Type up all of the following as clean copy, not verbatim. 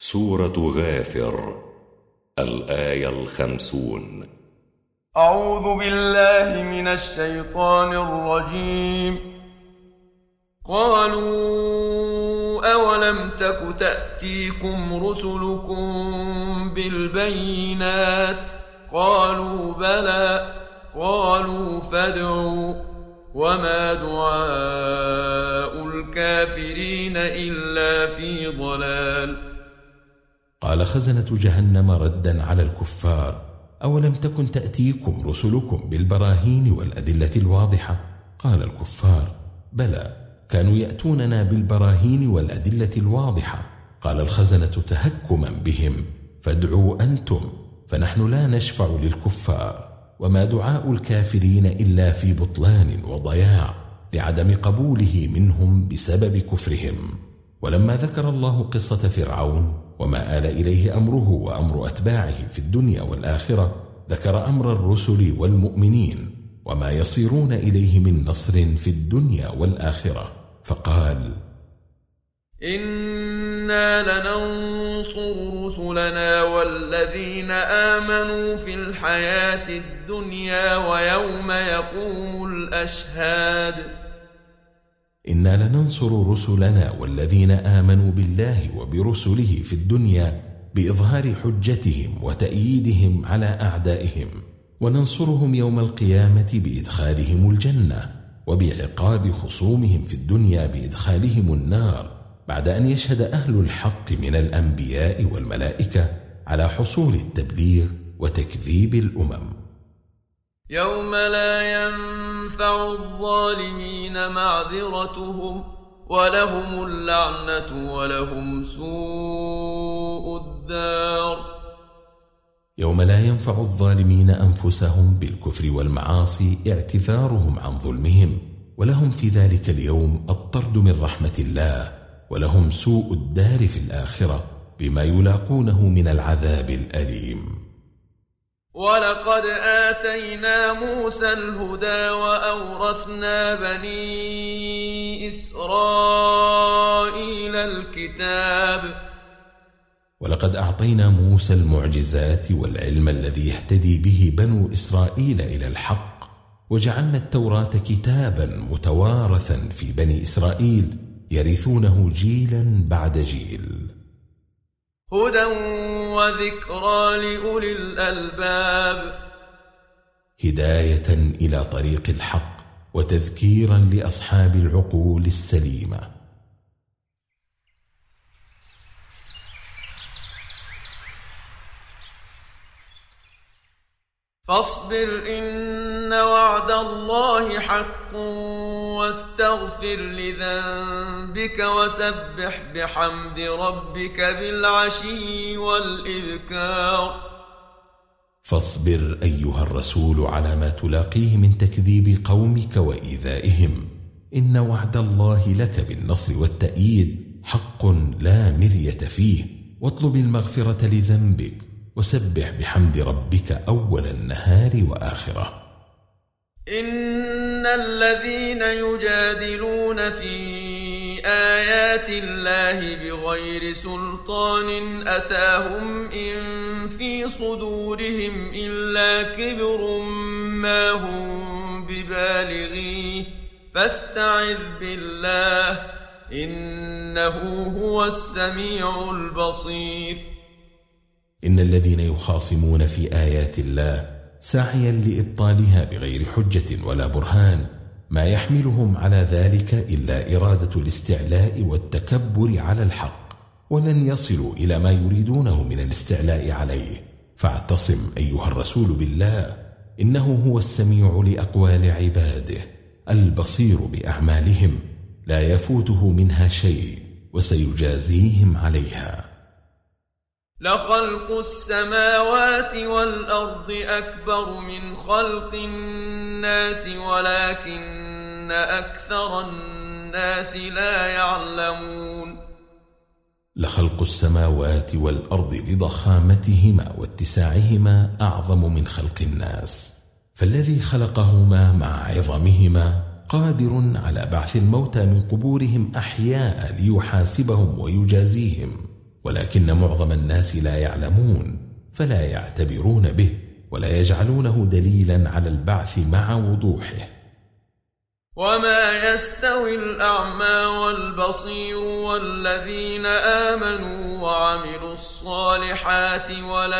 سورة غافر الآية 50. أعوذ بالله من الشيطان الرجيم. قالوا أولم تك تأتيكم رسلكم بالبينات قالوا بلى قالوا فادعوا وما دعاء الكافرين إلا في ضلال. قال خزنة جهنم ردا على الكفار: أولم تكن تأتيكم رسلكم بالبراهين والأدلة الواضحة؟ قال الكفار: بلى، كانوا يأتوننا بالبراهين والأدلة الواضحة. قال الخزنة تهكما بهم: فادعوا أنتم، فنحن لا نشفع للكفار، وما دعاء الكافرين إلا في بطلان وضياع، لعدم قبوله منهم بسبب كفرهم. ولما ذكر الله قصة فرعون وما آل إليه أمره وأمر أتباعه في الدنيا والآخرة، ذكر أمر الرسل والمؤمنين وما يصيرون إليه من نصر في الدنيا والآخرة، فقال: إنا لننصر رسلنا والذين آمنوا في الحياة الدنيا ويوم يقوم الأشهاد. إنا لننصر رسلنا والذين آمنوا بالله وبرسله في الدنيا بإظهار حجتهم وتأييدهم على أعدائهم، وننصرهم يوم القيامة بإدخالهم الجنة، وبعقاب خصومهم في الدنيا بإدخالهم النار، بعد أن يشهد أهل الحق من الأنبياء والملائكة على حصول التبليغ وتكذيب الأمم. يوم لا ينفع الظالمين معذرتهم ولهم اللعنة ولهم سوء الدار. يوم لا ينفع الظالمين أنفسهم بالكفر والمعاصي اعتذارهم عن ظلمهم، ولهم في ذلك اليوم الطرد من رحمة الله، ولهم سوء الدار في الآخرة بما يلاقونه من العذاب الأليم. ولقد آتينا موسى الهدى وأورثنا بني إسرائيل الكتاب. ولقد أعطينا موسى المعجزات والعلم الذي يهتدي به بنو إسرائيل إلى الحق، وجعلنا التوراة كتابا متوارثا في بني إسرائيل يرثونه جيلا بعد جيل. هدى وذكرى لأولي الألباب. هداية إلى طريق الحق وتذكيرا لأصحاب العقول السليمة. فاصبر إن وعد الله حق واستغفر لذنبك وسبح بحمد ربك بالعشي والإبكار. فاصبر أيها الرسول على ما تلاقيه من تكذيب قومك وإيذائهم، إن وعد الله لك بالنصر والتأييد حق لا مرية فيه، واطلب المغفرة لذنبك وسبح بحمد ربك أول النهار وآخره. إن الذين يجادلون في آيات الله بغير سلطان أتاهم إن في صدورهم إلا كبر ما هم ببالغيه فاستعذ بالله إنه هو السميع البصير. إن الذين يخاصمون في آيات الله سعيا لإبطالها بغير حجة ولا برهان ما يحملهم على ذلك إلا إرادة الاستعلاء والتكبر على الحق، ولن يصلوا إلى ما يريدونه من الاستعلاء عليه. فاعتصم أيها الرسول بالله، إنه هو السميع لأقوال عباده البصير بأعمالهم، لا يفوته منها شيء وسيجازيهم عليها. لخلق السماوات والأرض أكبر من خلق الناس ولكن أكثر الناس لا يعلمون. لخلق السماوات والأرض لضخامتهما واتساعهما أعظم من خلق الناس، فالذي خلقهما مع عظمهما قادر على بعث الموتى من قبورهم أحياء ليحاسبهم ويجازيهم، ولكن معظم الناس لا يعلمون فلا يعتبرون به ولا يجعلونه دليلا على البعث مع وضوحه. وما يستوي الأعمى والبصير والذين آمنوا وعملوا الصالحات ولا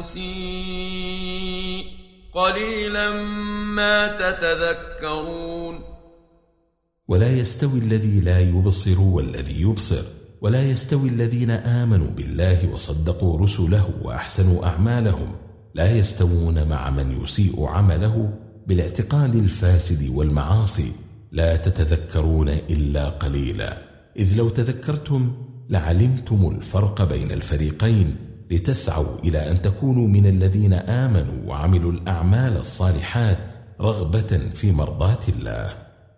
المسيء قليلا ما تتذكرون. ولا يستوي الذي لا يبصر والذي يبصر، ولا يستوي الذين آمنوا بالله وصدقوا رسله وأحسنوا أعمالهم، لا يستوون مع من يسيء عمله بالاعتقاد الفاسد والمعاصي. لا تتذكرون إلا قليلا، إذ لو تذكرتم لعلمتم الفرق بين الفريقين لتسعوا إلى أن تكونوا من الذين آمنوا وعملوا الأعمال الصالحات رغبة في مرضاة الله.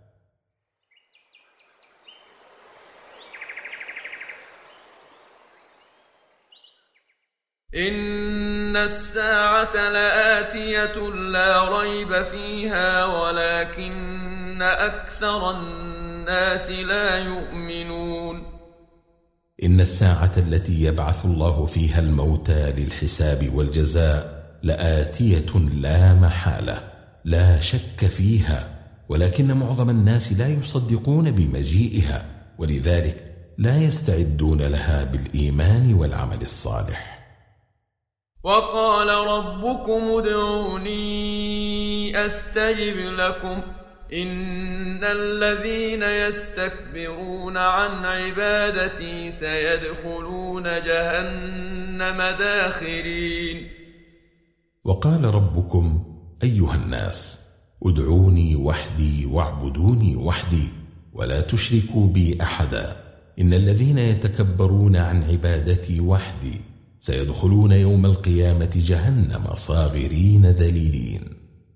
إن الساعة لآتية لا ريب فيها ولكن أكثر الناس لا يؤمنون. إن الساعة التي يبعث الله فيها الموتى للحساب والجزاء لآتية لا محالة، لا شك فيها، ولكن معظم الناس لا يصدقون بمجيئها، ولذلك لا يستعدون لها بالإيمان والعمل الصالح. وقال ربكم ادعوني أستجب لكم إن الذين يستكبرون عن عبادتي سيدخلون جهنم داخرين. وقال ربكم أيها الناس ادعوني وحدي واعبدوني وحدي ولا تشركوا بي أحدا إن الذين يتكبرون عن عبادتي وحدي سيدخلون يوم القيامة جهنم صاغرين ذليلين.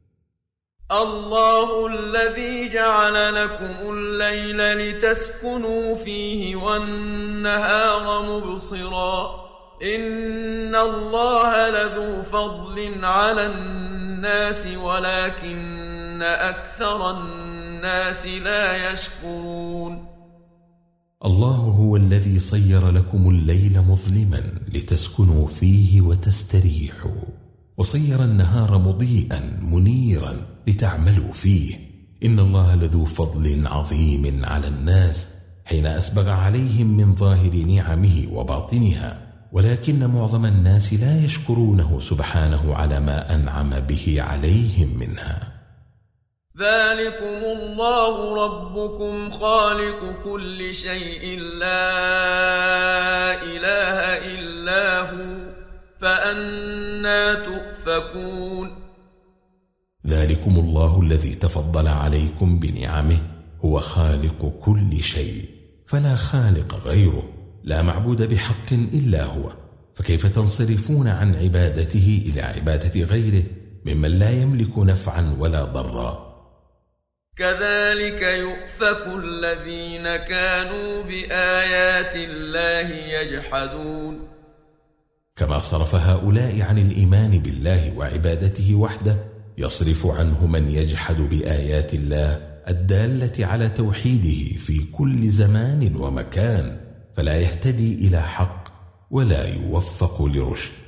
الله الذي جعل لكم الليل لتسكنوا فيه والنهار مبصرا إن الله لذو فضل على الناس ولكن أكثر الناس لا يشكرون. الله هو الذي صير لكم الليل مظلما لتسكنوا فيه وتستريحوا، وصير النهار مضيئا منيرا لتعملوا فيه. إن الله لذو فضل عظيم على الناس حين أسبغ عليهم من ظاهر نعمه وباطنها، ولكن معظم الناس لا يشكرونه سبحانه على ما أنعم به عليهم منها. ذلكم الله ربكم خالق كل شيء لا إله إلا هو فأنى تؤفكون. ذلكم الله الذي تفضل عليكم بنعمه هو خالق كل شيء فلا خالق غيره، لا معبود بحق إلا هو، فكيف تنصرفون عن عبادته إلى عبادة غيره ممن لا يملك نفعا ولا ضرا؟ كذلك يؤفك الذين كانوا بآيات الله يجحدون. كما صرف هؤلاء عن الإيمان بالله وعبادته وحده يصرف عنه من يجحد بآيات الله الدالة على توحيده في كل زمان ومكان، فلا يهتدي إلى حق ولا يوفق لرشد.